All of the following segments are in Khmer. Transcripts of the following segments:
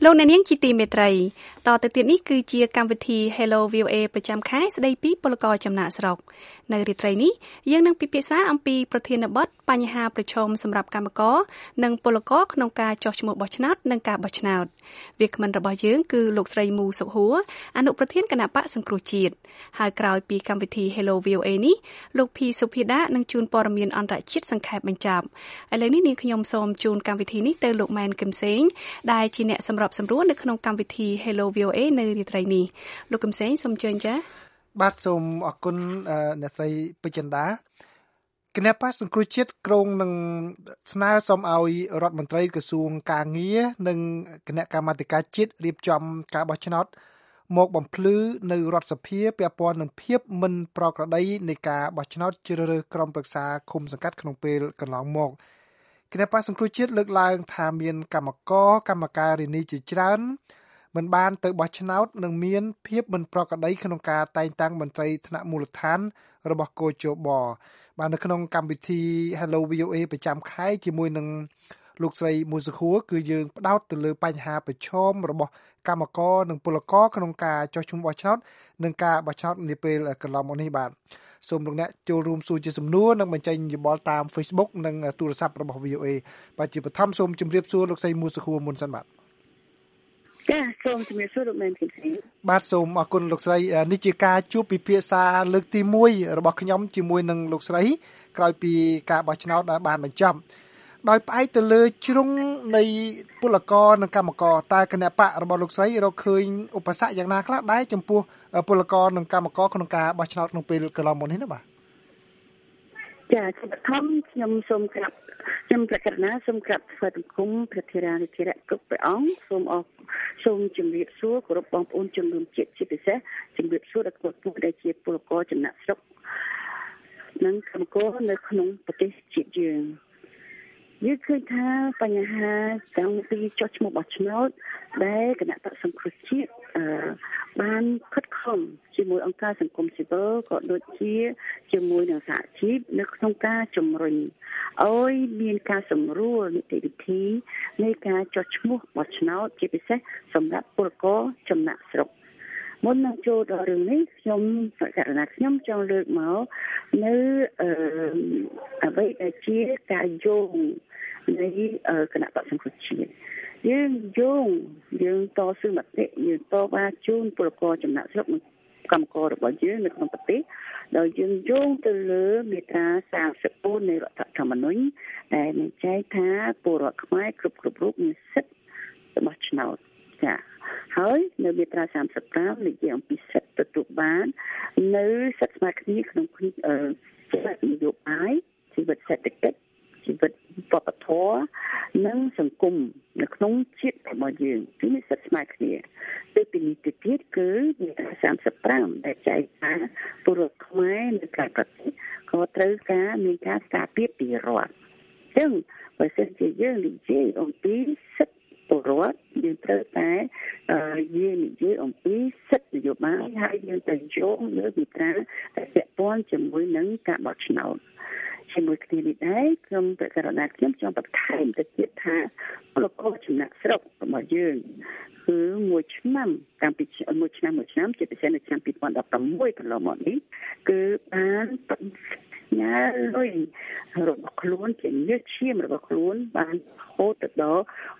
លោកអ្នកនាងជាទីមេត្រីតទៅទៀតនេះគឺជាកម្មវិធី Hello VOA ប្រចាំខែស្ដីពីពលករចំណាក់ស្រុកនៅរាត្រីនេះយើងនឹងពិភាក្សាអំពីប្រធានបទបញ្ហាប្រឈមសម្រាប់កម្មករនិងពលករក្នុងការចុះឈ្មោះបោះឆ្នោតនិងការបោះឆ្នោតវាគ្មិនរបស់យើងគឺលោកស្រីមូសុខហួរអនុប្រធានគណៈបកសង្គ្រោះជាតិហើយក្រោយពីកម្មវិធី Hello VOA នេះលោកភីសុភាដានឹងជូនព័ត៌មានអន្តរជាតិសង្ខេបបញ្ចប់ឥឡូវនេះនាងខ្ញុំសូមជូនកម្មវិធីនេះទៅលោកម៉ែនកឹមសេងដែលជាអ្នកសម្របសម្រួលនៅក្នុងកម្មវិធី Hello VOA នៅរាត្រីនេះលោកកឹមសេងសូមអញ្ជើញចា៎បាទសូមអរគុណអ្នកស្រីពេជ្រចិន្តាគណៈបកសង្គ្រោះជាតិក្រុងនឹងស្នើសុំឲ្យរដ្ឋមន្ត្រីក្រសួងកាងារនិងគណៈកម្មាធិការជាតិរៀបចំការបោះឆ្នោតមកបំភ្លឺនៅរដ្ឋសភាពាក់ព័ន្ធនឹងភាពមិនប្រក្រតីនៃការបោះឆ្នោតជ្រើសរើសក្រុមប្រឹក្សាឃុំសង្កាត់ក្នុងពេលកន្លងមកគណៈបកសង្គ្រោះជាតិលើកឡើងថាមានកម្មការរានីជាច្រើនមិនបានទៅបោះឆ្នោតនិងមានភាពមិនប្រក្រតីក្នុងការតែងតាំងមន្ត្រីថ្នាក់មូលដ្ឋានរបស់កោជបបាទនៅក្នុងកម្មវិធី Hello VOA ប្រចាំខែជាមួយនឹងលោកស្រីមូសុខួរគឺយើងផ្ដោតទៅលើបញ្ហាប្រឈមរបស់កម្មករនិងពលករក្នុងការចុះឈ្មោះបោះឆ្នោតនិងការបោះឆ្នោតនាពេលកន្លងមកនេះបាទសូមលោកអ្នកចូលរួមសួរជាសំណួរនិងបញ្ចេញយោបល់តាម Facebook និងទូរស័ព្ទរបស់ VOA បាទជាបឋមសូមជម្រាបសួរលោកស្រីមូសុខួរមុនសិនបាទចាសូមជំរាបសួរលោកមែនគឹមសេងបាទសូមអរគុណលោកស្រីនេះជាការជួបពិភាក្សាលើកទី1របស់ខ្ញុំជាមួយនឹងលោកស្រីក្រោយពីការបោះឆ្នោតបានបញ្ចប់ដោយផ្អែកទៅលើជ្រុងនៃពលករនិងកម្មករតើគណៈបករបស់លោកស្រីរកឃើញឧបសគ្គយ៉ាងណាខ្លះដែរចំពោះពលករនិងកម្មករក្នុងការបោះឆ្នោតក្នុងពេលកន្លងមកនេះណាបាទចាជាបឋមខ្ញុំសូមក្រាបខ្ញុំប្រកាសណាសូមក្រាបស្វាគមន៍ព្រះធរនាធិរៈគ្រប់ព្រះអង្គសូមជម្រាបសួរគោរពបងប្អូនជនរួមជាតិជាពិសេសជម្រាបសួរដល់គ្រប់ពួកដែលជាពលករចំណាក់ស្រុកនិងកម្មករនៅក្នុងប្រទេសជាតិយើងឃើញថាបញ្ហាតាំងពីចុះឈ្មោះបោះឆ្នោតដែលគណៈបកសង្គ្រោះជាតិបានខិតខំជាមួយអង្គការសង្គមស៊ីវិលក៏ដូចជាជាមួយនឹងសហជីពនៅក្នុងការជំរុញឲ្យមានការសម្រួលនីតិវិធីនៃការចុះឈ្មោះបោះឆ្នោតជាពិសេសសម្រាប់ពលករចំណាក់ស្រុកមុននឹងចូលដល់រឿងនេះខ្ញុំចង់លើកមកនៅអ្វីដែលជាការយោងនៃគណៈបក្សសង្គ្រោះជាតិយើងតស៊ូមតិយើងតវ៉ាជូនពលករចំណាក់ស្រុកនិងកម្មកររបស់យើងនៅក្នុងប្រទេសដោយយើងយោងទៅលើមាត្រា34នៃរដ្ឋធម្មនុញ្ញដែលបញ្ជាក់ថាពលរដ្ឋខ្មែរគ្រប់រូបមានសិទ្ធិរបស់ឆ្នោតចាហើយនៅមាត្រា35និយាយអំពីសិទ្ធិទទួលបាននៅសិទ្ធិស្មើគ្នាក្នុងជីវិតនយោបាយជីវិតសេដ្ឋកិច្ចជីវិតវប្បធម៌និងសង្គមនៅក្នុងជាតិរបស់យើងគឺមានសិទ្ធិស្មើគ្នាទៅពីនេះទៅទៀតគឺមាត្រា35ដែលចែកថាពលរដ្ឋខ្មែរនៅក្រៅប្រទេសក៏ត្រូវការមានការការពារពីរដ្ឋអញ្ចឹងបើសិនជាយើងនិយាយអំពីសិទ្ធិពលរដ្ឋយើងត្រូវតែយើងនិយាយអំពីសិទ្ធិនយោបាយហើយយើងទៅយោងលើមាត្រាដែលពាក់ព័ន្ធជាមួយនឹងការបោះឆ្នោតជាមួយគ្នានេះដែរខ្ញុំប្រកាសថាខ្ញុំចង់បន្ថែមទៅទៀតថាពលករចំណាក់ស្រុករបស់យើងគឺមួយឆ្នាំតាំងពីមួយឆ្នាំជាពិសេសនៅឆ្នាំ2016កន្លងមកនេះគឺបានញ៉ាលុយរបស់ខ្លួនជាញើសឈាមរបស់ខ្លួនបានហូតទៅដល់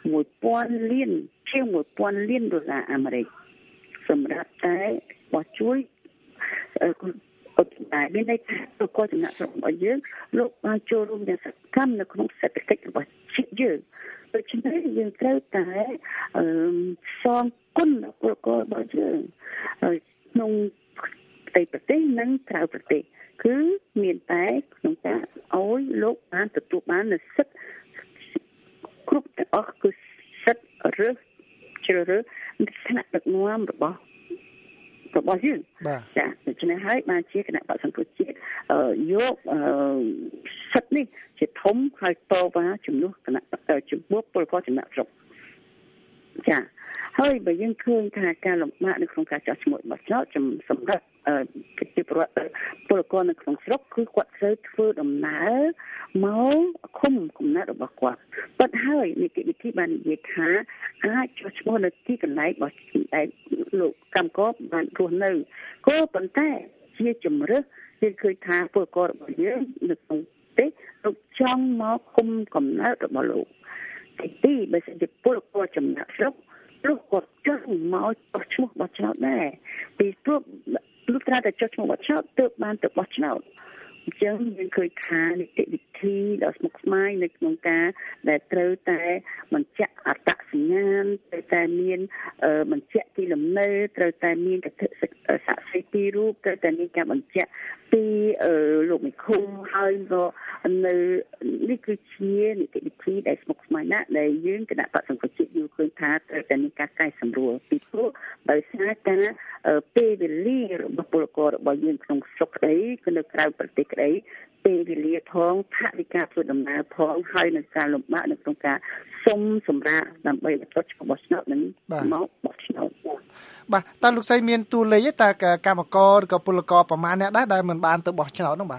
1000លានជាង1000លានដុល្លារអាមេរិកសម្រាប់តែបោះជួយអត់តែមានន័យថាពលករចំណាក់ស្រុករបស់យើងលោកបានចូលរួមយ៉ាងសកម្មនៅក្នុងសេដ្ឋកិច្ចរបស់ជាតិយើងដូច្នេះយើងត្រូវតែសងគុណពលកររបស់យើងក្នុងប្រទេសនិងក្រៅប្រទេសគឺមានតែក្នុងការឲ្យលោកបានទទួលបាននូវសិទ្ធិគ្រប់ទាំងអស់គឺសិទ្ធិជ្រើសរើសឋានៈដឹកនាំរបស់យើងចាដូច្នេះហើយបានជាគណៈបក្សសង្គ្រោះជាតិយកសិទ្ធិនេះជាធំហើយតវ៉ាជំនួសគណៈចំពោះពលករចំណាក់ស្រុកចាហើយបើយើងឃើញថាការលំបាកនៅក្នុងការចោះឈ្មោះបោះឆ្នោតសម្រាប់ប្រជាពលរដ្ឋនៅក្នុងស្រុកគឺគាត់ត្រូវធ្វើដំណើរមកឃុំកំណើតរបស់គាត់ប៉ុន្តែហើយនីតិវិធីបាននិយាយថាអាចចោះឈ្មោះនៅទីកន្លែងរបស់លោកកម្មករបានរស់នៅក៏ប៉ុន្តែជាជំរើសយើងឃើញថាពលកររបស់យើងនៅក្នុងទេលោកចង់មកឃុំកំណើតរបស់លោកទីបើសិនជាពលករចំណាក់ស្រុកលោកគាត់ចង់មកបោះឈ្មោះបោះឆ្នោតដែរពីព្រោះលោកត្រូវតែចុះឈ្មោះបោះឆ្នោតទើបបានទៅបោះឆ្នោតអញ្ចឹងយើងឃើញថានីតិវិធីដ៏ស្មុគស្មាញនៅក្នុងការដែលត្រូវតែបញ្ជាក់អត្តសញ្ញាណត្រូវតែមានបញ្ជាក់ទីលំនៅត្រូវតែមានកថាសាក្សីពីររូបត្រូវតែមានការបញ្ជាក់ពីលោកមេឃុំហើយក៏នៅនេះគឺជានីតិវិធីដែលស្មុគស្មាញណាស់ដែលយើងគណៈបក្សសង្គ្រោះជាតិយល់ឃើញថាត្រូវតែមានការកែសម្រួលពីព្រោះដោយសារការពេលវេលារបស់ពលកររបស់យើងក្នុងស្រុកក្តីគឺនៅក្រៅប្រទេសក្តីពេលវេលាផងថវិកាធ្វើដំណើរផងហើយនឹងការលំបាកនៅក្នុងការសុំសម្រាប់ដើម្បីចុះឈ្មោះបោះឆ្នោតនឹងមកបោះឆ្នោតបាទតើលោកស្រីមានតួលេខតើកម្មករឬក៏ពលករប្រមាណអ្នកដែរដែលមិនបានទៅបោះឆ្នោតនោះបាទ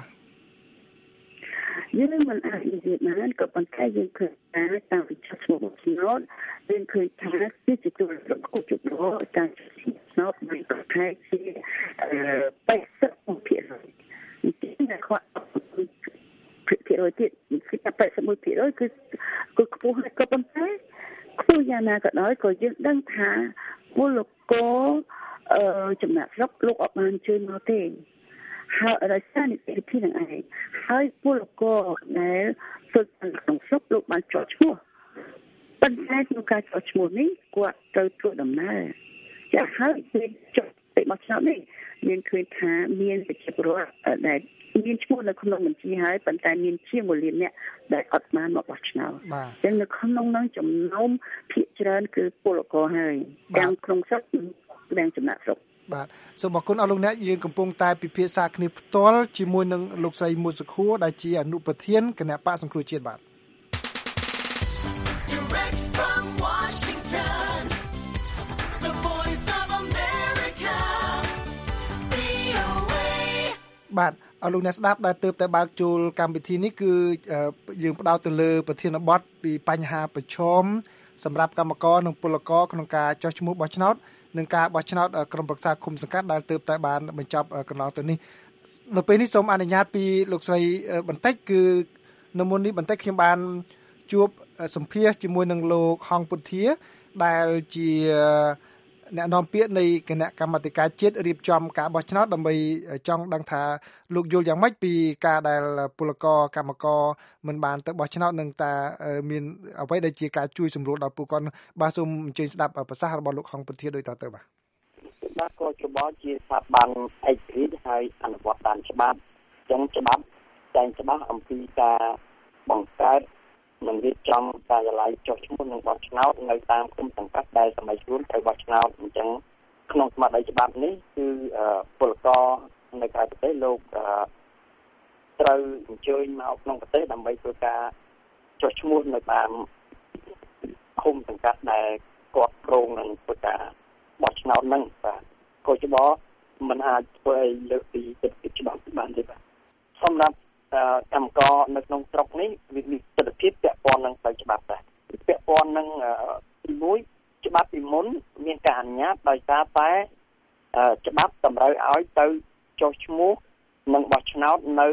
យើងមិនអាចនិយាយបានក៏ប៉ុន្តែយើងឃើញថាតាមវិច័យឈ្មោះបោះឆ្នោតយើងឃើញថាជាទូរគូជប់រការឆ្នោតមានប្រខែជា80%ទីណាគាត់ភាគរយទៀតគឺថា81%គឺខ្ពស់ហើយក៏ប៉ុន្តែខ្ពស់យ៉ាងណាក៏ដោយក៏យើងដឹងថាពលករចំណាក់ស្រុកលោកអត់បានជួយមកទេហើយដោយសារនីតិវិធីនឹងឯងហើយពលករដែលធ្វើក្នុងស្រុកលោកបានចោះឈ្មោះប៉ុន្តែក្នុងការចោះឈ្មោះនេះគាត់ត្រូវធ្វើដំណើរចាហើយពេលចុះទៅបោះឆ្នោតនេះយើងឃើញថាមានប្រជាពលរដ្ឋដែលមានឈ្មោះនៅក្នុងបញ្ជីហើយប៉ុន្តែមានជាង1លានអ្នកដែលអត់បានមកបោះឆ្នោតអញ្ចឹងនៅក្នុងនោះចំណោមភាគច្រើនគឺពលករហើយទាំងក្នុងស្រុកទាំងចំណាក់ស្រុកបាទសូមអរគុណអស់លោកអ្នកយើងកំពុងតែពិភាក្សាគ្នាផ្ទាល់ជាមួយនឹងលោកស្រីមួយសុខួរដែលជាអនុប្រធានគណៈបក្សសង្គ្រោះជាតិបាទបាទអរលោកអ្នកស្ដាប់ដែលទើបតែបើកចូលកម្មវិធីនេះគឺយើងផ្ដោតទៅលើប្រធានបទពីបញ្ហាប្រឈមសម្រាប់កម្មករនិងពលករក្នុងការចុះឈ្មោះបោះឆ្នោតនិងការបោះឆ្នោតក្រុមប្រឹក្សាគុំសង្កាត់ដែលទើបតែបានបញ្ចប់កន្លងទៅនេះនៅពេលនេះសូមអនុញ្ញាតពីលោកស្រីបន្តិចគឺនៅមុននេះបន្តិចខ្ញុំបានជួបសម្ភាសជាមួយនឹងលោកហងពុទ្ធាដែលជាអ្នកនាំពាក្យនៃគណៈកម្មាធិការជាតិរៀបចំការបោះឆ្នោតដើម្បីចង់ដឹងថាលោកយល់យ៉ាងម៉េចពីការដែលពលករកម្មករមិនបានទៅបោះឆ្នោតនឹងតាមានអ្វីដែលជាការជួយសម្រួលដល់ពួកគាត់បាទសូមអញ្ជើញស្ដាប់ប្រសាសន៍របស់លោកហងពុទ្ធាដូចតទៅបាទក៏ច្បល់ជាស្ថាប័នឯករាជ្យហើយអនុវត្តតាមច្បាប់ចឹងច្បាប់តែងច្បាស់អំពីការបង្កើតនឹងរៀបចំការិយាល័យចុះឈ្មោះនឹងបោះឆ្នោតនៅតាមគុំសង្កាត់ដែលសម័យខ្លួនត្រូវបោះឆ្នោតអញ្ចឹងក្នុងស្មារតីច្បាប់នេះគឺពលករនៅក្រៅប្រទេសលោកត្រូវអញ្ជើញមកក្នុងប្រទេសដើម្បីធ្វើការចុះឈ្មោះនៅតាមគុំសង្កាត់ដែលគាត់គ្រោងនឹងធ្វើការបោះឆ្នោតហ្នឹងបាទក៏ច្បល់មិនអាចធ្វើឲ្យលើកពីទឹកច្បាប់បានទេបាទសម្រាប់កម្មករនៅក្នុងស្រុកនេះវាមានទស្សនវិជ្ជាពាក់ព័ន្ធនឹងផ្លូវច្បាប់ដែរពាក់ព័ន្ធនឹងទី1ច្បាប់ពីមុនមានការអនុញ្ញាតដោយសារតែច្បាប់តម្រូវឲ្យទៅចុះឈ្មោះនិងបោះឆ្នោតនៅ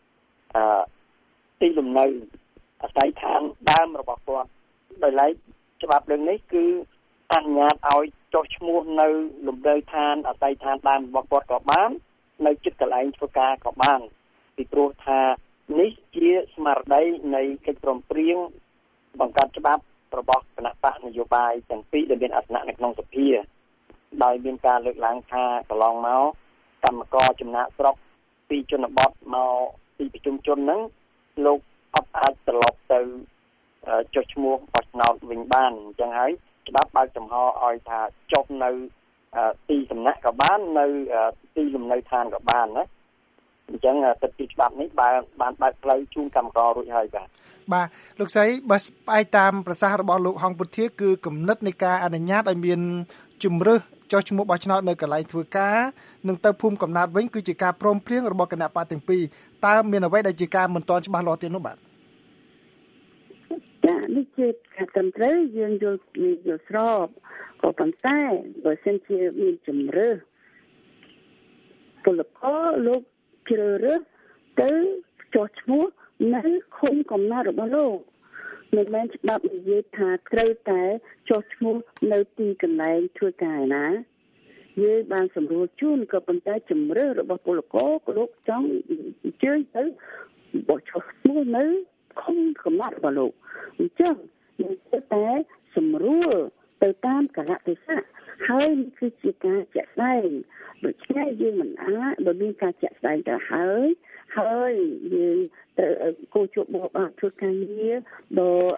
ទីលំនៅអាស័យដ្ឋានដើមរបស់គាត់ដោយឡែកច្បាប់រឿងនេះគឺអនុញ្ញាតឲ្យចុះឈ្មោះនៅលំនៅឋានអាស័យដ្ឋានដើមរបស់គាត់ក៏បាននៅជិតកន្លែងធ្វើការក៏បានពីព្រោះថានេះជាស្មារតីនៃកិច្ចព្រមព្រៀងបង្កើតច្បាប់របស់គណៈបកនយោបាយទាំងពីរដែលមានអាសនៈនៅក្នុងសភាដោយមានការលើកឡើងថាកន្លងមកកម្មករចំណាក់ស្រុកពីជនបទមកទីប្រជុំជនហ្នឹងលោកអត់អាចត្រឡប់ទៅចុះឈ្មោះបោះឆ្នោតវិញបានអញ្ចឹងហើយច្បាប់បើកចំហឲ្យថាចុះនៅទីសំណាក់ក៏បាននៅទីលំនៅឋានក៏បានណាអញ្ចឹងទឹកពីច្បាប់នេះបានបើកផ្លូវជូនកម្មកររួចហើយបាទលោកស្រីបើស្អែកតាមប្រសាសន៍របស់លោកហងពុធាគឺគំនិតនៃការអនុញ្ញាតឲ្យមានជំរើសចុះឈ្មោះបោះឆ្នោតនៅកន្លែងធ្វើការនិងទៅភូមិកំណើតវិញគឺជាការព្រមព្រៀងរបស់គណៈបកទាំងពីរតើមានអ្វីដែលជាការមិនទាន់ច្បាស់លាស់ទៀតនោះបាទចានេះជាការត្រឹមត្រូវយើងយល់ស្របក៏ប៉ុន្តែបើសិនជាមានជំរើសពលករលោកជ្រើសរើសទៅចុះឈ្មោះនៅឃុំកំណើតរបស់លោកមិនមែនច្បាប់និយាយថាត្រូវតែចុះឈ្មោះនៅទីកន្លែងធ្វើការណាយើងបានសម្រួលជូនក៏ប៉ុន្តែជំរើសរបស់ពលករលោកចង់អញ្ជើញទៅបោះចុះឈ្មោះនៅឃុំកំណើតរបស់លោកអញ្ចឹងយើងត្រូវតែសម្រួលទៅតាមកាលៈទេសៈហើយនេះគឺជាការជាក់ស្ដែងដូច្នេះយើងមិនអាចបើមានការជាក់ស្ដែងទៅហើយយើងត្រូវគោជបបានធ្វើការងារដល់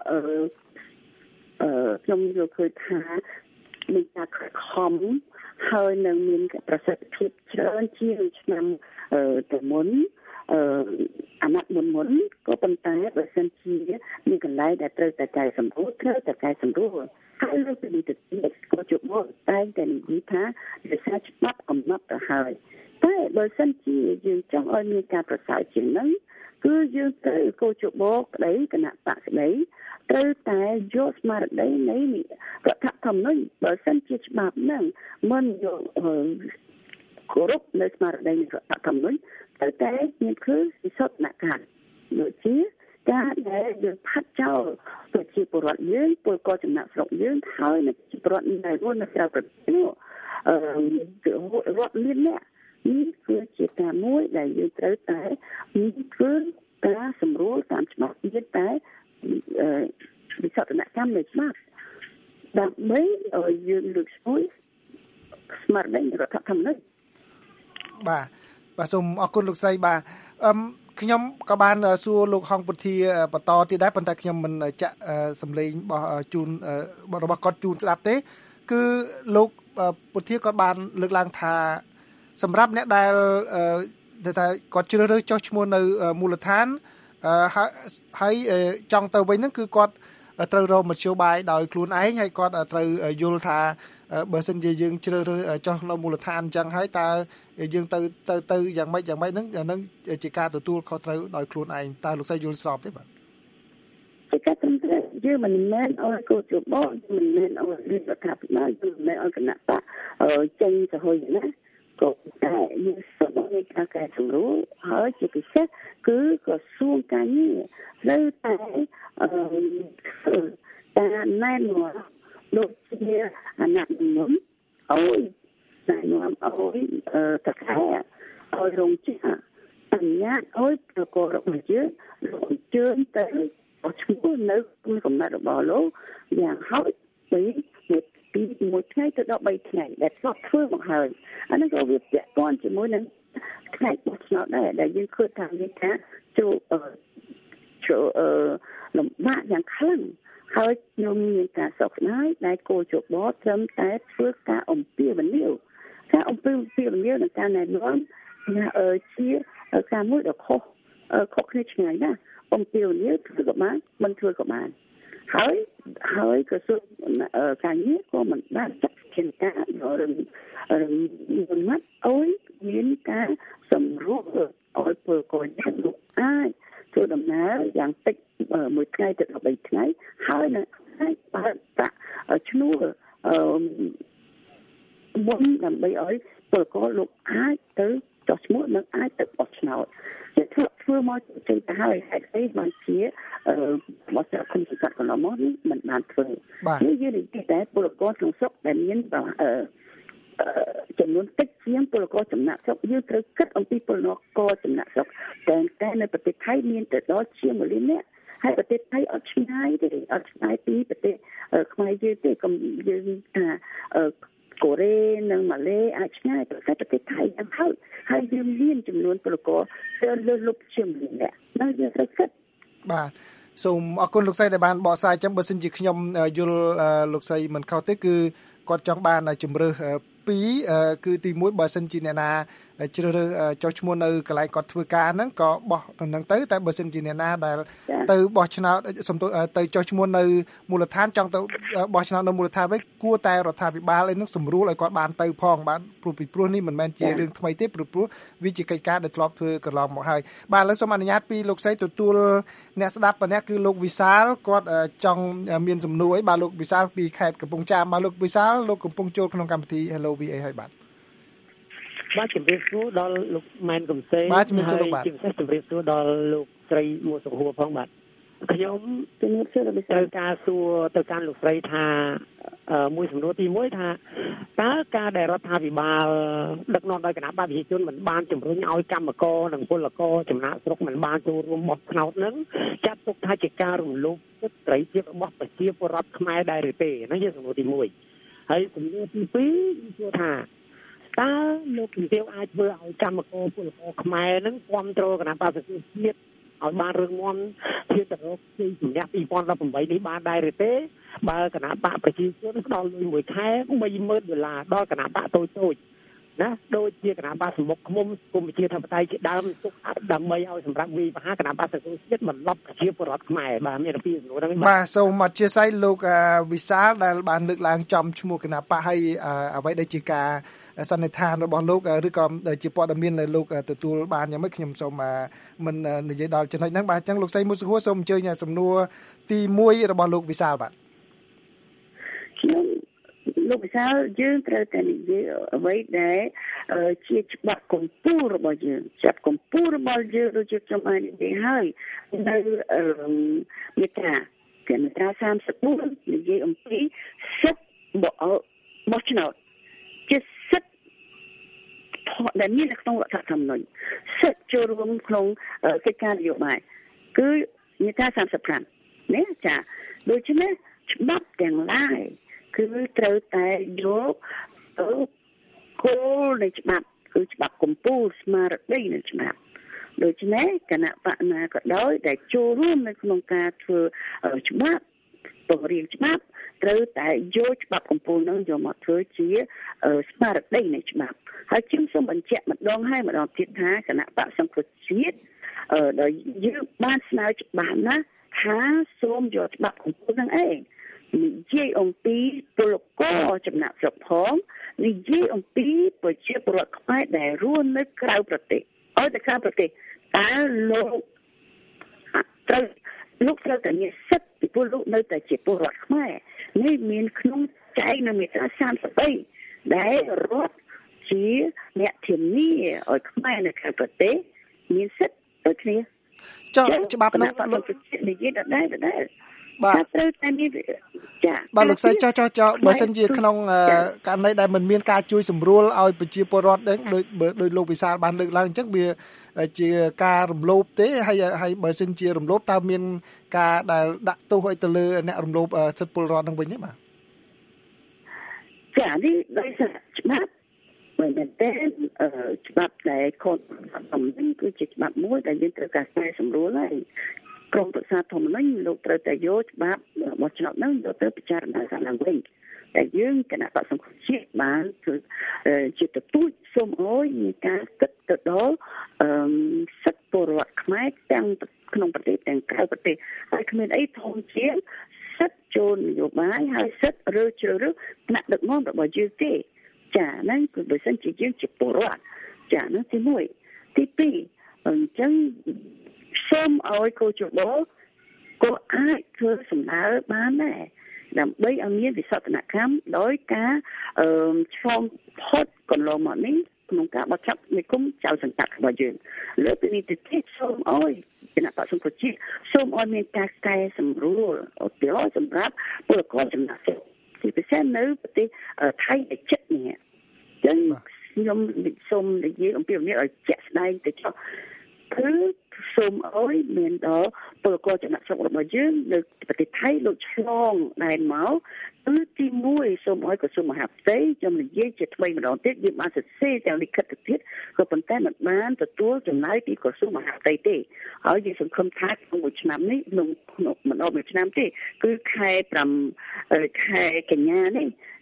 ខ្ញុំយល់ឃើញថាមានការខំហើយនឹងមានប្រសិទ្ធភាពច្រើនជាងឆ្នាំទៅមុនអាណត្តិមុនក៏ប៉ុន្តែបើសិនជាមានកន្លែងដែលត្រូវតែកែសម្រួលហើយលើកពីទៅទៀតក៏ជបតែតែនិយាយថាវាសាច្បាប់កំណត់ទៅហើយតែបើសិនជាយើងចង់ឲ្យមានការប្រសើរជាងហ្នឹងគឺយើងត្រូវកោជបក្តីគណៈបកក្តីត្រូវតែយកស្មារតីនៃរដ្ឋធម្មនុញ្ញបើសិនជាច្បាប់ហ្នឹងមិនយកគោរពនៅស្មារតីនៃរដ្ឋធម្មនុញ្ញត្រូវតែមានគឺវិសុទ្ធនកម្មដូចជាការដែលយើងផាត់ចោលប្រជាពលរដ្ឋយើងពលករចំណាក់ស្រុកយើងហើយនៅប្រជាពលរដ្ឋដែលរស់នៅក្រៅប្រទេសនោះរដ្ឋមាននេះគឺជាការមួយដែលយើងត្រូវតែមានគឺការសម្រួលតាមច្បាប់ទៀតតែវិសុទ្ធនកម្មនៃច្បាប់ដើម្បីឲ្យយើងលើកស្ទួយស្មារតីរដ្ឋធម្មនុញ្ញបាទសូមអរគុណលោកស្រីបាទខ្ញុំក៏បានសួរលោកហងពុធាបន្តទៀតដែរប៉ុន្តែខ្ញុំមិនចាក់សម្លេងរបស់ជូនរបស់គាត់ជូនស្ដាប់ទេគឺលោកពុធាគាត់បានលើកឡើងថាសម្រាប់អ្នកដែលថាគាត់ជ្រើសរើសចុះឈ្មោះនៅមូលដ្ឋានហើយចង់ទៅវិញហ្នឹងគឺគាត់ត្រូវរកមធ្យោបាយដោយខ្លួនឯងហើយគាត់ត្រូវយល់ថាបើសិនជាយើងជ្រើសរើសចុះនៅមូលដ្ឋានអញ្ចឹងហើយតើយើងទៅយ៉ាងម៉េចហ្នឹងជាការទទួលខុសត្រូវដោយខ្លួនឯងតើលោកស្រីយល់ស្របទេបាទជាការត្រឹមត្រូវយើងមិនមែនឲ្យកោជបមិនមែនឲ្យរដ្ឋាភិបាលមិនមែនឲ្យគណៈបកចេញទៅហុយណាក៏តែយើងសម្បត្តិការកែសម្រួលហើយជាពិសេសគឺក្រសួងការងារនៅតែការណែនាំដូចជាអាណត្តិមុនអូយណែនាំអូយតខែអូយរងជាអនុញ្ញាតអូយប្រកបរបស់យើងលោកអញ្ជើញទៅអត់ឈ្មោះនៅកំណត់របស់លោកយ៉ាងហោចពីមួយថ្ងៃទៅដល់3ថ្ងៃដែលស្បធ្វើមកហើយអានេះក៏វាពាក់ព័ន្ធជាមួយនឹងថ្ងៃបោះឆ្នោតដែរដែលយើងឃើញថាមានការចូលលំបាកយ៉ាងខ្លាំងហើយខ្ញុំមានការសោកស្ដាយដែលគោលជបត្រឹមតែធ្វើការអំពាវនាវនឹងការណែនាំជាការមួយដ៏ខុសគ្នាឆ្ងាយណាស់អំពាវនាវធ្វើក៏បានមិនធ្វើក៏បានហើយក្រសួងការងារក៏មិនបានចាត់វិធានការរំឲ្យមានការសម្រួលឲ្យពលករលោកអាចធ្វើដំណើរយ៉ាងតិចមួយថ្ងៃទៅ13ថ្ងៃហើយនឹងអាចបើកប្រាក់ឈ្នួលមុនដើម្បីឲ្យពលករលោកអាចទៅចុះឈ្មោះនិងអាចទៅបោះឆ្នោតជាធ្វើមកចេញទៅហើយហេតុអីបានជាមកស្រុកគុំសង្កាត់កន្លងមកនេះមិនបានធ្វើនេះយើងនិយាយតែពលករក្នុងស្រុកដែលមានចំនួនតិចជាងពលករចំណាក់ស្រុកយើងត្រូវគិតអំពីពលករចំណាក់ស្រុកតែនៅប្រទេសថៃមានទៅដល់ជាង1លាននាក់ហើយប្រទេសថៃអត់ឆ្ងាយពីប្រទេសខ្មែរយើងទេកុំយើងថាកូរ៉េនិងម៉ាឡេអាចឆ្ងាយប្រទេសថៃយ៉ាងហើយយើងមានចំនួនពលករលើសលប់ជាង1លាននាក់ហើយយើងត្រូវគិតបាទសូមអរគុណលោកស្រីដែលបានបកស្រាយចឹងបើសិនជាខ្ញុំយល់លោកស្រីមិនខុសទេគឺគាត់ចង់បានជំរឿស2គឺទី1បើសិនជាអ្នកណាជ្រើសរើសចុះឈ្មោះនៅកន្លែងគាត់ធ្វើការហ្នឹងក៏បោះហ្នឹងទៅតែបើសិនជាអ្នកណាដែលទៅបោះឆ្នោតទៅចុះឈ្មោះនៅមូលដ្ឋានចង់ទៅបោះឆ្នោតនៅមូលដ្ឋានវិញគួរតែរដ្ឋាភិបាលឯនឹងសម្រួលឲ្យគាត់បានទៅផងបាទព្រោះនេះមិនមែនជារឿងថ្មីទេព្រោះវាជាកិច្ចការដែលធ្លាប់ធ្វើកន្លងមកហើយបាទឥឡូវសូមអនុញ្ញាតពីលោកស្រីទទួលអ្នកស្ដាប់ម្នាក់គឺលោកវិសាលគាត់ចង់មានសំណួរអីបាទលោកវិសាលពីខេត្តកំពង់ចាមបាទលោកវិសាលលោកកំពុងចូលក្នុងកម្មវិធី Hello VA ហើយបាទជំរាបសួរដល់លោកម៉ែនកំសែងបាទជំរាបសួរលោកបាទជំរាបសួរដល់លោកស្រីមួសុខួរផងបាទខ្ញុំជំរាបសួរត្រូវការសួរទៅកាន់លោកស្រីថាមួយសំណួរទី1ថាតើការដែលរដ្ឋាភិបាលដឹកនាំដោយគណៈបកប្រជាជនមិនបានជំរុញឲ្យកម្មករនិងពលករចំណាក់ស្រុកមិនបានចូលរួមបោះឆ្នោតនឹងចាត់ទុកថាជាការរំលោភសិទ្ធិសេរីភាពរបស់ប្រជាពលរដ្ឋខ្មែរដែរឬទេហ្នឹងជាសំណួរទី1ហើយសំណួរទី2គឺថាតើលោកជំទាវអាចធ្វើឲ្យកម្មករពលករខ្មែរនឹងគ្រប់គ្រងគណៈបកប្រជាជាតិឲ្យបានរឹងមាំជាទៅរកជ័យជំនះ2018នេះបានដែរឬទេបើគណៈបកប្រជាជនផ្ដល់លុយមួយខែ$30,000ដល់គណៈបកតូចណាដូចជាគណៈបកសម្បុកឃុំគុំវិជាធិបតេយ្យជាដើមទុកដើម្បីឲ្យសម្រាប់វិបហាគណៈបកប្រជាជាតិបន្លប់ប្រជាពលរដ្ឋខ្មែរបាទមានពីសំណួរហ្នឹងបាទសូមអធិស្ឋានលោកវិសាលដែលបានលើកឡើងចំឈ្មោះគណៈបកហើយអ្វីដែលជាការសន្និដ្ឋានរបស់លោកឬក៏ជាព័ត៌មានដែលលោកទទួលបានយ៉ាងម៉េចខ្ញុំសូមមិននិយាយដល់ចំណុចហ្នឹងបាទអញ្ចឹងលោកស្រីមុសុខួរសូមអញ្ជើញសំណួរទី1របស់លោកវិសាលបាទខ្ញុំលោកវិសាលយើងត្រូវតែនិយាយអ្វីដែលជាច្បាប់កម្ពុជារបស់យើងច្បាប់កម្ពុជារបស់យើងដូចជាខ្ញុំបាននិយាយហើយនៅមាត្រា34និយាយអំពីសិទ្ធិបោះឆ្នោតជាសិទ្ធិដែលមាននៅក្នុងរដ្ឋធម្មនុញ្ញសិទ្ធិចូលរួមក្នុងកិច្ចការនយោបាយគឺមាត្រា35ណាចាដូច្នេះច្បាប់ទាំងឡាយគឺត្រូវតែយកគោលនៃច្បាប់គឺច្បាប់កម្ពុជាស្មារតីនៃច្បាប់ដូច្នេះគណៈបកណាក៏ដោយដែលចូលរួមនៅក្នុងការធ្វើច្បាប់ពង្រៀនច្បាប់ត្រូវតែយកច្បាប់កម្ពុជានោះយកមកធ្វើជាស្មារតីនៃច្បាប់ហើយខ្ញុំសូមបញ្ជាក់ម្ដងហើយម្ដងទៀតថាគណៈបកសង្គ្រោះជាតិដែលយើងបានស្នើច្បាស់ណាថាសូមយកច្បាប់កម្ពុជានឹងឯងនិយាយអំពីពលករចំណាក់ស្រុកផងនិយាយអំពីប្រជាពលរដ្ឋខ្មែរដែលរស់នៅក្រៅប្រទេសឲ្យតែក្រៅប្រទេសតើលោកត្រូវតែមានសិទ្ធិពីពលលោកនៅតែជាពលរដ្ឋខ្មែរនេះមានក្នុងចែងនៅមាត្រា33ដែលរដ្ឋជាអ្នកធានាឲ្យខ្មែរនៅក្រៅប្រទេសមានសិទ្ធិដូចគ្នាច្បាប់នោះនិយាយដែរបាទត្រូវតែមានចាបាទលោកស្រីចោះបើសិនជាក្នុងករណីដែលមិនមានការជួយសម្រួលឲ្យប្រជាពលរដ្ឋដូចលោកវិសាលបានលើកឡើងអញ្ចឹងវាជាការរំលោភទេហើយបើសិនជារំលោភតើមានការដែលដាក់ទោសឲ្យទៅលើអ្នករំលោភសិទ្ធិពលរដ្ឋនឹងវិញទេបាទចានេះដោយសារច្បាប់មិនមែនទេច្បាប់ដែលខុសតាមនេះគឺជាច្បាប់មួយដែលយើងត្រូវការកែសម្រួលហើយក្រមប្រឹក្សាធម្មនុញ្ញលោកត្រូវតែយកច្បាប់របស់ឆ្នោតនោះយកទៅពិចារណាឡើងវិញតែយើងគណៈបក្សសង្គ្រោះជាតិបានគឺជាទទូចសូមអើយមានការគិតទៅដល់សិទ្ធិពលរដ្ឋខ្មែរទាំងក្នុងប្រទេសទាំងក្រៅប្រទេសហើយគ្មានអីធំជាងសិទ្ធិចូលនយោបាយហើយសិទ្ធិរើជ្រើសថ្នាក់ដឹកនាំរបស់យើងទេចាហ្នឹងគឺបើសិនជាយើងជាពលរដ្ឋចាហ្នឹងទី1ទី2អញ្ចឹងសូមឲ្យកោជបក៏អាចធ្វើសំណើបានដែរដើម្បីឲ្យមានវិសោធនកម្មដោយការឆ្លងផុតកន្លងមកនេះក្នុងការបោះឆ្នោតនិគមចៅសង្កាត់របស់យើងលើពីនេះទៅទៀតសូមឲ្យគណៈបក្សសង្គ្រោះជាតិសូមឲ្យមានការកែសម្រួលឧទាហរណ៍សម្រាប់ពលករចំណាក់ស្រុកទីពិសេសនៅប្រទេសថៃដែលជិតនេះអញ្ចឹងខ្ញុំសូមនិយាយអំពីនេះឲ្យជាក់ស្ដែងទៅចុះគឺសូមអើយមានដល់ពលករចំណាក់ស្រុករបស់យើងនៅប្រទេសថៃលោកឆ្លងដែនមកគឺទី1សូមអើយក្រសួងមហាផ្ទៃខ្ញុំនិយាយជាថ្មីម្ដងទៀតយើងបានសរសេរទាំងលិខិតទៅទៀតក៏ប៉ុន្តែមិនបានទទួលចំណាយពីក្រសួងមហាផ្ទៃទេហើយយើងសង្ឃឹមថាក្នុងមួយឆ្នាំនេះមិនអស់មួយឆ្នាំទេគឺខែកញ្ញានេះ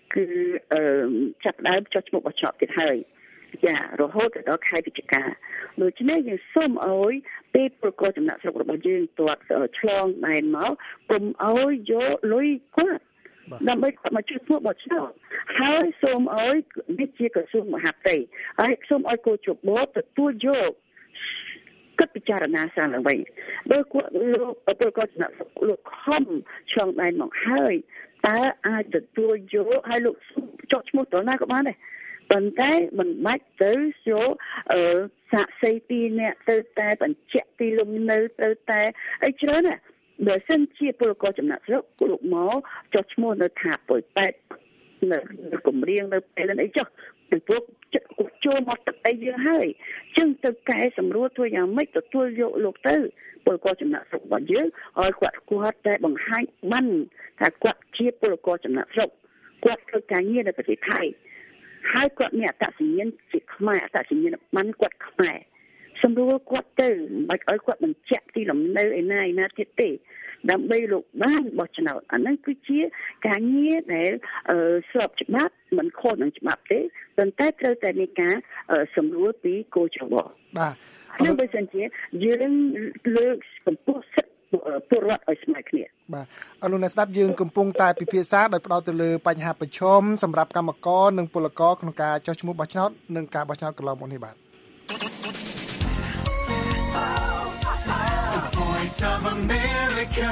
គឺចាប់ដើមចុះឈ្មោះបោះឆ្នោតទៀតហើយចារហូតដល់ខែវិច្ឆិកាដូច្នេះយើងសូមឲ្យពេលប្រកបចំណាក់ស្រុករបស់យើងទាត់ឆ្លងដែនមកកុំឲ្យយកលុយគាត់ដើម្បីគាត់មកជួយពួកបោះឆ្នោតហើយសូមឲ្យវិជាក្រសួងមហាផ្ទៃហើយសូមឲ្យកោជបទទួលយកគិតពិចារណាសាឡើងវិញបើគាត់លោកប្រកបចំណាក់ស្រុកលោកខំឆ្លងដែនមកហើយតើអាចទទួលយកឲ្យលោកចុះឈ្មោះទៅណាក៏បានដែរប៉ុន្តែមិនបាច់ទៅយកសាកសីពីអ្នកទៅតែបញ្ជាក់ពីលំនៅទៅតែអីច្រើនណាបើសិនជាពលករចំណាក់ស្រុកលោកមកចុះឈ្មោះនៅថាពុយប៉ែតនៅគម្រៀងនៅពេលអីចុះពីព្រោះចូលមកទឹកអីយើងហើយចឹងទៅកែសម្រួលធ្វើយ៉ាងម៉េចទទួលយកលោកទៅពលករចំណាក់ស្រុករបស់យើងឲ្យគាត់តែបង្ហាញបានថាគាត់ជាពលករចំណាក់ស្រុកគាត់ធ្វើការងារនៅប្រទេសថៃហើយគាត់មានអត្តសញ្ញាណជាខ្មែរអត្តសញ្ញាណបានគាត់ខ្មែរសម្រួលគាត់ទៅមិនបាច់ឲ្យគាត់បញ្ជាក់ទីលំនៅឯណាទៀតទេដើម្បីលោកបានបោះឆ្នោតអាហ្នឹងគឺជាការងារដែលស្របច្បាប់មិនខុសនឹងច្បាប់ទេប៉ុន្តែត្រូវតែមានការសម្រួលពីគោចបបាទហើយបើសិនជាយើងលើកកម្ពស់សិទ្ធិពលរដ្ឋឲ្យស្មើគ្នាបាទអរលោកអ្នកស្ដាប់យើងកំពុងតែពិភាក្សាដោយផ្ដោតទៅលើបញ្ហាប្រឈមសម្រាប់កម្មករនិងពលករក្នុងការចុះឈ្មោះបោះឆ្នោតនិងការបោះឆ្នោតកន្លងមកនេះបាទVoice of America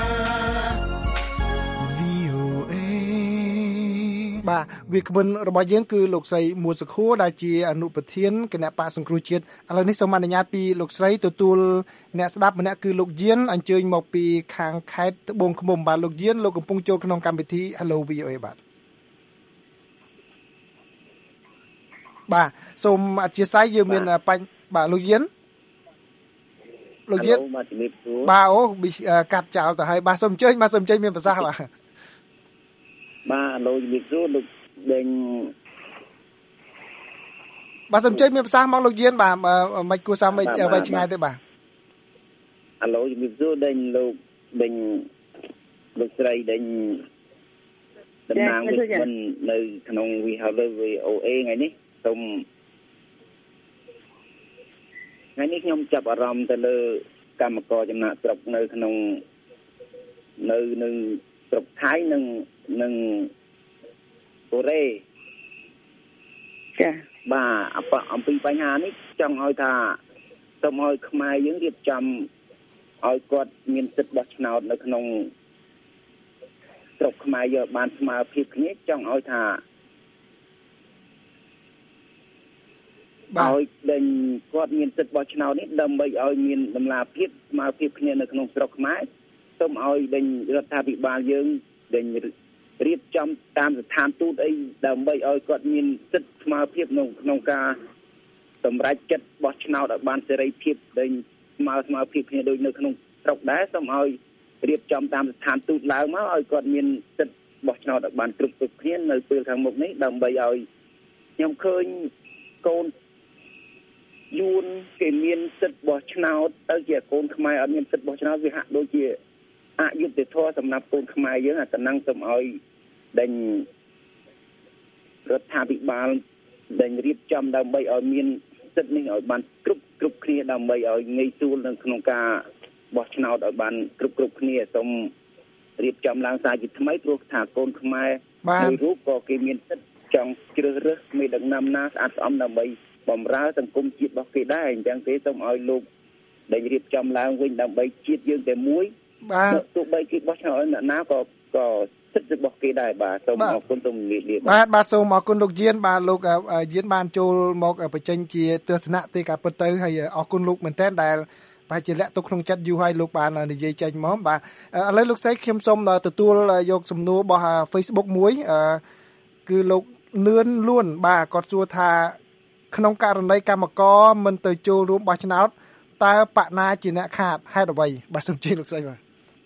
VOA បាទវាគ្មិនរបស់យើងគឺលោកស្រីមួនសុខួរដែលជាអនុប្រធានគណៈបកសង្គ្រោះជាតិឥឡូវនេះសូមអនុញ្ញាតពីលោកស្រីទទួលអ្នកស្ដាប់ម្នាក់គឺលោកយៀនអញ្ជើញមកពីខាងខេត្តត្បូងឃ្មុំបាទលោកយៀនលោកកំពុងចូលក្នុងកម្មវិធី Hello VOA បាទសូមអធិស្ឋានយើងមានបាទលោកយៀនបាទអូកាត់ចោលទៅហើយបាទសូមអញ្ជើញមានប្រសាសន៍បាទលោកជំរាបសួរលោកដេញបាទសូមអញ្ជើញមានប្រសាសន៍មកលោកយៀនបាទមិនគួរសមអ្វីឆ្ងាយទេបាទលោកជំរាបសួរដេញលោកស្រីដេញតំណាងវិទ្យានៅក្នុង VOA ថ្ងៃនេះសូមថ្ងៃនេះខ្ញុំចាប់អារម្មណ៍ទៅលើកម្មករចំណាក់ស្រុកនៅក្នុងនៅស្រុកថៃនិងកូរ៉េចាបាទអំពីបញ្ហានេះចង់ឲ្យថាសូមឲ្យខ្មែរយើងរៀបចំឲ្យគាត់មានសិទ្ធិបោះឆ្នោតនៅក្នុងស្រុកខ្មែរយកបានស្មើភាពគ្នាចង់ឲ្យថាឲ្យដេញគាត់មានសិទ្ធិបោះឆ្នោតនេះដើម្បីឲ្យមានតម្លាភាពស្មើភាពគ្នានៅក្នុងស្រុកខ្មែរសូមឲ្យដេញរដ្ឋាភិបាលយើងដេញរៀបចំតាមស្ថានទូតអីដើម្បីឲ្យគាត់មានសិទ្ធិស្មើភាពក្នុងការសម្រេចចិត្តបោះឆ្នោតឲ្យបានសេរីភាពដេញស្មើភាពគ្នាដូចនៅក្នុងស្រុកដែរសូមឲ្យរៀបចំតាមស្ថានទូតឡើងមកឲ្យគាត់មានសិទ្ធិបោះឆ្នោតឲ្យបានគ្រប់គ្នានៅពេលខាងមុខនេះដើម្បីឲ្យខ្ញុំឃើញកូនយួនគេមានសិទ្ធិបោះឆ្នោតទៅជាកូនខ្មែរអត់មានសិទ្ធិបោះឆ្នោតវាហាក់ដូចជាអយុត្តិធម៌សម្រាប់កូនខ្មែរយើងអាតំណឹងសូមឲ្យដេញរដ្ឋាភិបាលដេញរៀបចំដើម្បីឲ្យមានសិទ្ធិនេះឲ្យបានគ្រប់គ្នាដើម្បីឲ្យងាយស្រួលនៅក្នុងការបោះឆ្នោតឲ្យបានគ្រប់គ្នាសូមរៀបចំឡើងសារជាថ្មីព្រោះថាកូនខ្មែរមួយរូបក៏គេមានសិទ្ធិចង់ជ្រើសរើសមេដឹកនាំណាស្អាតស្អំដើម្បីបំរើសង្គមជាតិរបស់គេដែរអញ្ចឹងទេសូមឲ្យលោកដែលរៀបចំឡើងវិញដើម្បីជាតិយើងតែមួយបាទទោះបីគេបោះឆ្នោតឲ្យអ្នកណាក៏សិទ្ធិរបស់គេដែរបាទសូមអរគុណសូមលាបាទសូមអរគុណលោកយៀនបាទលោកយៀនបានចូលមកបញ្ចេញជាទស្សនៈទេការពិតទៅហើយអរគុណលោកមែនទែនដែលប្រហែលជាលាក់ទុកក្នុងចិត្តយូរហើយលោកបាននិយាយចេញមកបាទឥឡូវលោកស្រីខ្ញុំសូមទទួលយកសំណួររបស់ Facebook មួយគឺលោកលឿនលួនបាទគាត់សួរថាក្នុងករណីកម្មករមិនទៅចូលរួមបោះឆ្នោតតើបកណាជាអ្នកខាតហេតុអ្វីបាទសូមជឿលោកស្រីបាទ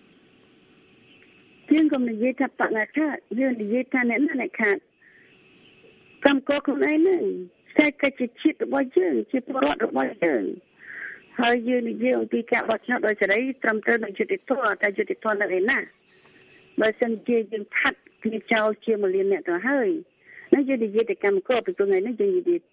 យើងកុំនិយាយថាបកណាខាតយើងនិយាយថាអ្នកខាតកម្មករខ្លួនឯងហ្នឹងតែកិច្ចជាតិរបស់យើងជាពលរដ្ឋរបស់យើងហើយយើងនិយាយអំពីការបោះឆ្នោតដោយសេរីត្រឹមត្រូវនឹងយុត្តិធម៌តែយុត្តិធម៌នៅឯណាបើសិនជាយើងខាត់គ្នាចោលជាមួយលានអ្នកទៅហើយ nó giờ đi để cam co từ ngày nó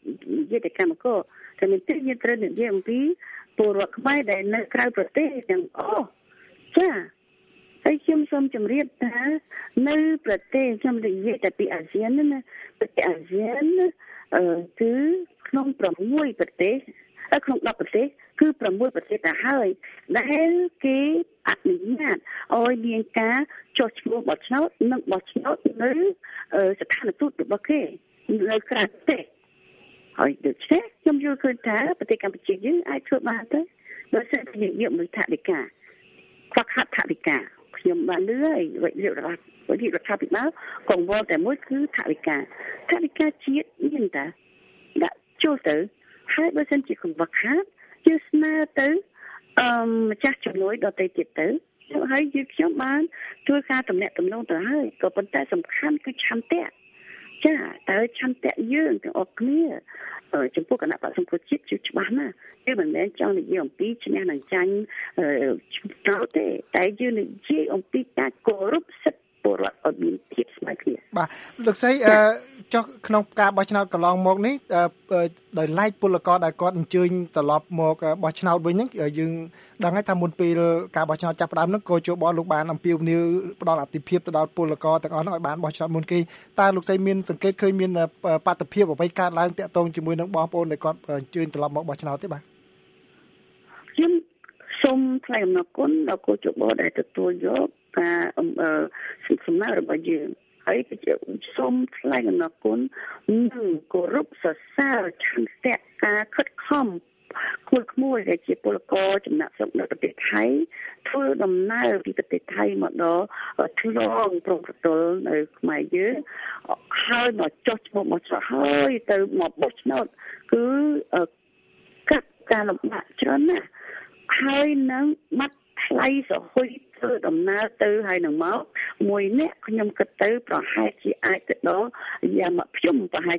giờ để cam co thì mình tự nhiên trở nên giờ vì bộ luật mai đại nó khaiประเทศอย่างจ้าไอ้ชมจำเรียบนะในประเทศจำเรียบแต่ปีอาเซียนนั่นนะประเทศอาเซียนคือขนมประมวยประเทศขนมประเทศคือประมวยประเทศแต่ให้ได้กี่อันนี้เนี่ยเอาเรียนการจดชั่วบทโน้ตนักบทโน้ตในสถานทูตประเทศในกระเทศhỏi được thế trong du khơi thả và thì Campuchia dưới ai thưa ba tới nó sẽ những nhiệm mới thả đi cả hoặc hạt thả đi cả nhưng mà lứa vậy liệu là thả bị máu còn vôแต่mỗi cứ thả đi cả chia nhìn ta đã cho tới 2% chỉ còn vật khác chứ na tới chắc chồng nối đó tới tiệt tới hay dư nhóm bán tôi khai tầm nẹt tầm lâu tới hơi có vấn đề sầm khăn cứ chăm tẹtจ้าแต่ชั้นแต่ยืนถึงออกเนี่ยจำพวกกันนะประสงค์จิตจุดบ้านนะที่มันเนี่ยเจ้าในยี่องปีชนะหนังจันเราแต่ยืนในยี่องปีการโกรุบสัตว์ปวดอดมีเทียบสมัยเทียบบ่ลูกใส่เจ้าขนมกาบอชนาตลองหมกนี้โดยไล่ปุลกรได้ก่อนจืนตลอดหมกบอชนาด้วยนั้นยังดังให้ทำมุนปีกาบอชนาจับดำนั้นโกโจบอลูกบานอัมพิวนิวดอลอติเพียบตลอดปุลกรแต่ก่อนน้อยบานบอชนามุนกีตาลูกใส่มีนสังเกตเคยมีนปาตเพียบออกไปการล้างเตะตรงจมูกน้องบอลโปนได้ก่อนจืนตลอดหมกบอชนาที่บ้านยังส้มใครมาก้นเราโกโจบอได้ตัวเยอะสมัยเราไปยืนให้ไปเจอส้มใครมาก้นโกรุบสัสาชันแตะคัดข้อมคุยขโมยในจีปุรกจำนวนสมในประเทศไทยทั่วดำหน้าที่ประเทศไทยหมดเนาะทดลองโปรโมทในหมายเยอะให้หมดจดหมดให้แต่หมดบทนอดคือกับการลำบากจนน่ะให้นั่งมัดไล่สหุยเธอดำหน้าเตอให้หนังเมาส์มวยเนี่ยขยมกระเตอปล่อยให้ที่ไอ้แต่เนาะอย่ามาพิมพ์ปล่อยให้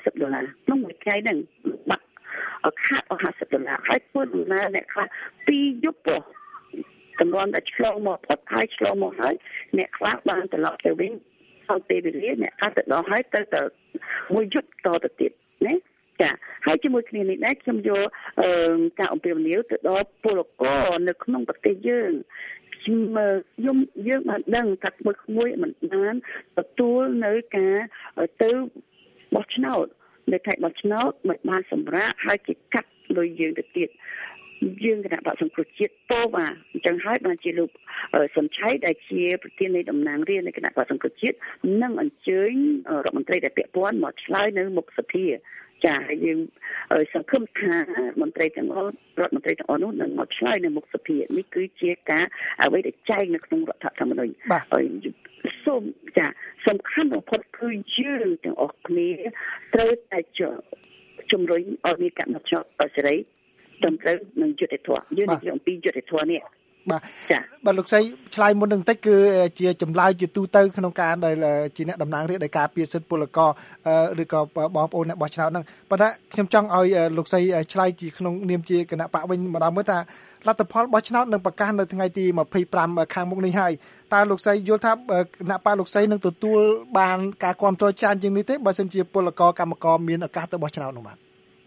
$50น้องมวยใครหนึ่งบักค่า$50ให้พูดมาเนี่ยค่ะปียุบปะจำนวนแต่ชลอมอพดให้ชลอมอให้เนี่ยคลาบานตลอดจะวิ่งเข้าเตะไปเรื่อยเนี่ยค่าแต่เราให้แต่มวยยุบต่อติดเนี่ยจ้ะให้จมูกนี่นะจมูกการอมเปรี้ยวนิ้วแต่เราปุโรโก้ในขนมปัตเตยงมายุ่มเยอะมาดังตักมือขโมยเหมือนนั้นตัวในการตื้อบอชนาดในไทยบอชนาดเหมือนมาสำราให้กิจกัดโดยยืนติดยืนขณะประสงค์จิตโตมาจังให้มาจีรูสนใช้ได้เชียร์ประเทศในดำนางเรียนในขณะประสงค์จิตนั่งอันเชยรัฐมนตรีได้เปียป้อนหมดใช้ในมุกสถีจ่ายังสังคมทามนตรีจังหวัดรัฐมนตรีจังหวัดนู้นหมดใช้ในมุกสถีนี่คือเชียร์กาเอาไว้ได้ใจในขนมรัฐธรรมนูญส้มจ่าสำคัญของพจน์คือยืนจังออกนี้เติร์ดแต่จมรอยอมีการมาชอบอะไรจำเป็นหนึ่งจุดเอ็ดทัวยืนในช่วงปีจุดเอ็ดทัวเนี่ยบัดลูกใส่ชายมนหนึ่งแต่คือเจียจำลายจุดตู้เตอร์ขนมการโดยจีเนี่ยดำนางเรียกโดยการเปลี่ยนเส้นปุลกหรือก็บอมโอนเนี่ยบอชนานั่งปะนะខ្ញុំចង់ឲ្យលោកស្រីឆ្លៃជាក្នុងនាមជាគណៈបកវិញម្ដងមើលថាលទ្ធផលបោះឆ្នោតនឹងប្រកាសនៅថ្ងៃទី25ខាងមុខនេះហើយតើលោកស្រីយល់ថាគណៈបកលោកស្រីនឹងទទួលបានការគាំទ្រច្រើនជាងនេះទេបើសិនជាពលករកម្មករមានឱកាសទៅបោះឆ្នោតនោះបាទ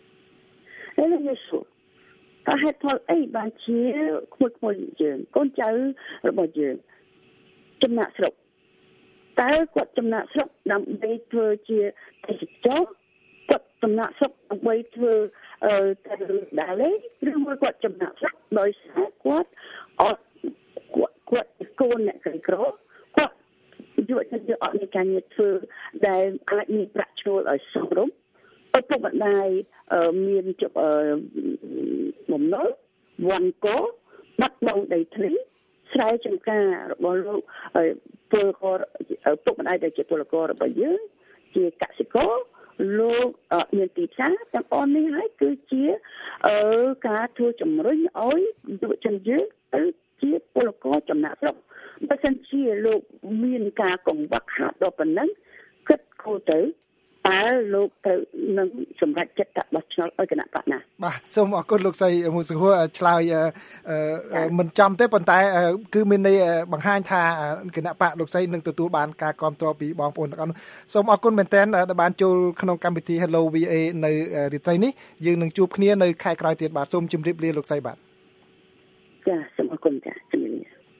ก็ให้พอบางทีคุยยืนก้นเจอระบบยืนจำหนักสรุปแต่กดจำหนักสรุปนำไปเธอเชียติดจ๊อกกดจำหนักสรุปนำไปเธอแต่ได้เลยหรือว่ากดจำหนักสรุปโดยสายกดกดโกนเนี่ยกันกรอกดอยู่ในเรื่องในการเธอได้อาจมีประโยชน์สองรุ่มพวกมันได้มีนจุดผมน้อยวันก็บัดลงได้ถึงใช้จังการบอลลูพวกพวกมันได้จากพวกเราไปเยอะเกี่ยกสิกอลูกเงินตีช้าแต่ตอนนี้ให้คือเชี่ยการทัวร์จำรุ่งอ้อยดูจังเยอะเชี่ยพวกเราจำหนักลงเพราะฉะนั้นเชี่ยลูกมีนการกงวักขาดดอกนั้นก็โคตรតើលោកទៅនឹងសម្រាប់ចិត្តបោះឆ្នោតឲ្យគណៈបកណាបាទសូមអរគុណលោកស្រីមូសុហួរឆ្លើយមិនចំទេប៉ុន្តែគឺមានន័យបង្ហាញថាគណៈបកលោកស្រីនឹងទទួលបានការគាំទ្រពីបងប្អូនទាំងអស់សូមអរគុណមែនទែនដែលបានចូលក្នុងកម្មវិធី Hello VA នៅរាត្រីនេះយើងនឹងជួបគ្នានៅខែក្រោយទៀតបាទសូមជម្រាបលាលោកស្រីបាទចាសូមអរគុណចាជម្រាបលា